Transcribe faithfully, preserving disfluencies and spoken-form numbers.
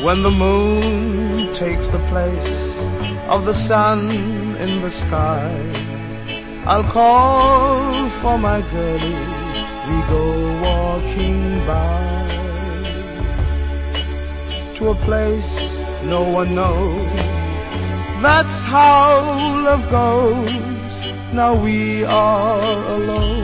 when the moon takes the place of the sun in the sky, I'll call for my girlie, we go walking by, to a place no one knows. That's how love goes. Now we are alone.